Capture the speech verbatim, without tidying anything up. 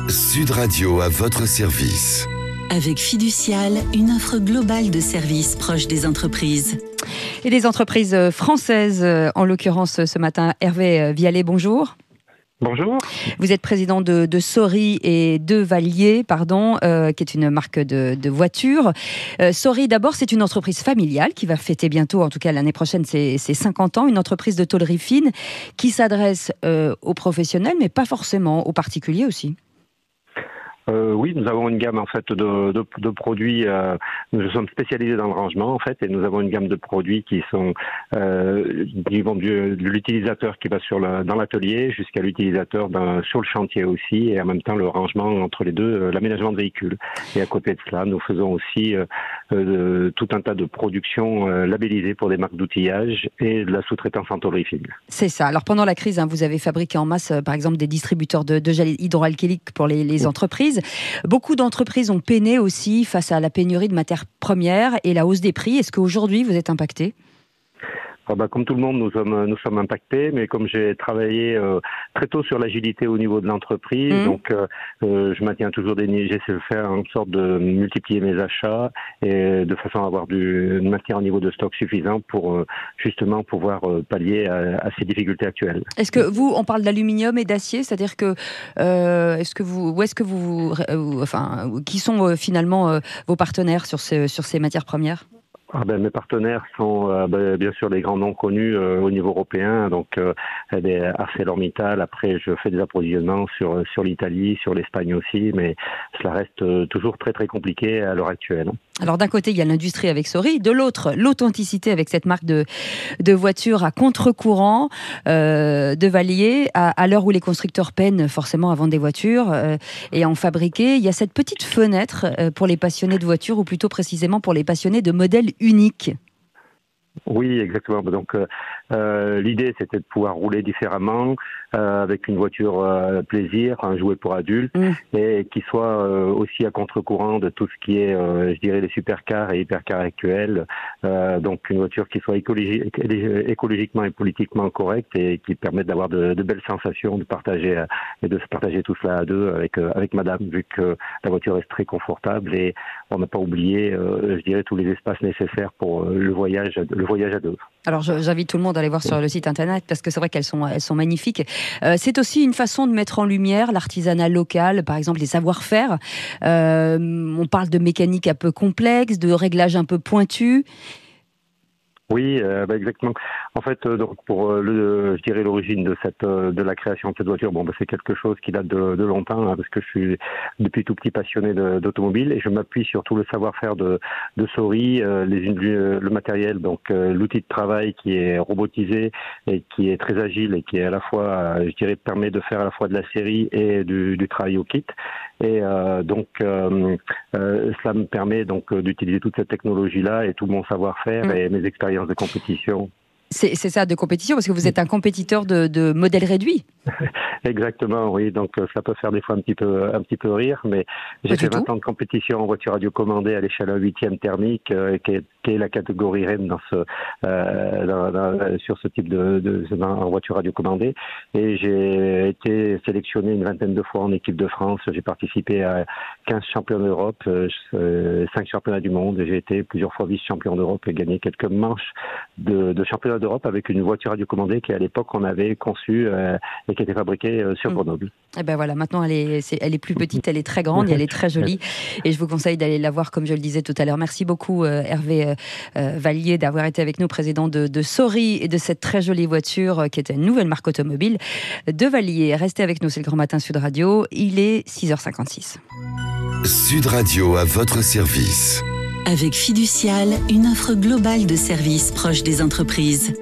Sud Radio à votre service. Avec Fiducial, une offre globale de services proches des entreprises. Et des entreprises françaises, en l'occurrence ce matin. Hervé Vialet, bonjour. Bonjour. Vous êtes président de, de Sory et de Valier, pardon, euh, qui est une marque de, de voitures. Euh, Sory, d'abord, c'est une entreprise familiale qui va fêter bientôt, en tout cas l'année prochaine, ses, ses cinquante ans. Une entreprise de tôlerie fine qui s'adresse euh, aux professionnels, mais pas forcément aux particuliers aussi. Euh, oui, nous avons une gamme en fait de, de, de produits. Euh, nous sommes spécialisés dans le rangement en fait, et nous avons une gamme de produits qui sont euh, qui vont du, de l'utilisateur qui va sur la, dans l'atelier jusqu'à l'utilisateur dans, sur le chantier aussi, et en même temps le rangement entre les deux, euh, l'aménagement de véhicules. Et à côté de cela, nous faisons aussi euh, euh, tout un tas de productions euh, labellisées pour des marques d'outillage et de la sous-traitance en tôlerie fine. C'est ça. Alors pendant la crise, hein, vous avez fabriqué en masse, euh, par exemple, des distributeurs de, de gel hydroalcoolique pour les, les entreprises. Beaucoup d'entreprises ont peiné aussi face à la pénurie de matières premières et la hausse des prix. Est-ce qu'aujourd'hui, vous êtes impacté ? Ah bah, comme tout le monde, nous sommes, nous sommes impactés, mais comme j'ai travaillé euh, très tôt sur l'agilité au niveau de l'entreprise, mmh. donc euh, euh, je maintiens toujours des niveaux, j'essaie de faire en sorte de multiplier mes achats et de façon à avoir du maintien au niveau de stock suffisant pour euh, justement pouvoir euh, pallier à, à ces difficultés actuelles. Est-ce que vous, on parle d'aluminium et d'acier, c'est-à-dire que euh, est-ce que vous, où est-ce que vous, euh, enfin, qui sont euh, finalement euh, vos partenaires sur ces sur ces matières premières ? Ah ben, mes partenaires sont euh, ben, bien sûr les grands noms connus euh, au niveau européen, donc euh, ArcelorMittal. Après, je fais des approvisionnements sur sur l'Italie, sur l'Espagne aussi, mais cela reste euh, toujours très très compliqué à l'heure actuelle. Alors d'un côté, il y a l'industrie avec Sory, de l'autre, l'authenticité avec cette marque de de voitures à contre-courant euh, de Valier. À, à l'heure où les constructeurs peinent forcément à vendre des voitures euh, et à en fabriquer, il y a cette petite fenêtre euh, pour les passionnés de voitures, ou plutôt précisément pour les passionnés de modèles unique. Oui, exactement. Donc, euh, euh, l'idée, c'était de pouvoir rouler différemment euh, avec une voiture euh, plaisir, un jouet pour adultes, mmh. et qui soit euh, aussi à contre-courant de tout ce qui est, euh, je dirais, les supercars et hypercars actuels. Euh, donc, une voiture qui soit écologi- écologiquement et politiquement correcte et qui permette d'avoir de, de belles sensations, de partager euh, et de se partager tout cela à deux avec euh, avec Madame, vu que la voiture est très confortable et on n'a pas oublié, euh, je dirais, tous les espaces nécessaires pour euh, le voyage. Le voyage à deux. Alors j'invite tout le monde à aller voir sur le site internet parce que c'est vrai qu'elles sont, elles sont magnifiques. Euh, c'est aussi une façon de mettre en lumière l'artisanat local, par exemple les savoir-faire. Euh, on parle de mécanique un peu complexe, de réglage un peu pointu. Oui, euh, bah exactement. En fait, euh, donc pour euh, le, je dirais l'origine de cette, euh, de la création de cette voiture, bon, bah, c'est quelque chose qui date de, de longtemps, hein, parce que je suis depuis tout petit passionné de, d'automobile et je m'appuie sur tout le savoir-faire de, de Sory, euh, les, le, le matériel, donc euh, l'outil de travail qui est robotisé et qui est très agile et qui est à la fois, euh, je dirais, permet de faire à la fois de la série et du, du travail au kit. Et euh, donc, euh, euh, cela me permet donc d'utiliser toute cette technologie-là et tout mon savoir-faire mmh. et mes expériences de compétition. C'est, c'est ça, de compétition, parce que vous êtes un compétiteur de, de modèles réduits. Exactement, oui. Donc, ça peut faire des fois un petit peu, un petit peu rire, mais j'ai fait vingt ans de compétition en voiture radiocommandée à l'échelle un huitième thermique, euh, qui, est, qui est la catégorie reine dans ce, euh, dans, dans, sur ce type de, de, de en voiture radiocommandée. Et j'ai été sélectionné une vingtaine de fois en équipe de France. J'ai participé à quinze championnats d'Europe, euh, cinq championnats du monde. Et j'ai été plusieurs fois vice-champion d'Europe et gagné quelques manches de, de championnat d'Europe avec une voiture radiocommandée qui, à l'époque, on avait conçue euh, et qui était fabriquée euh, sur Grenoble. Mmh. Et ben voilà, maintenant elle est, c'est, elle est plus petite, elle est très grande et elle est très jolie. Et je vous conseille d'aller la voir, comme je le disais tout à l'heure. Merci beaucoup euh, Hervé euh, euh, Valier d'avoir été avec nous, président de, de Sory et de cette très jolie voiture euh, qui est une nouvelle marque automobile de Valier. Restez avec nous, c'est le Grand Matin Sud Radio. Il est six heures cinquante-six. Sud Radio à votre service. Avec Fiducial, une offre globale de services proches des entreprises.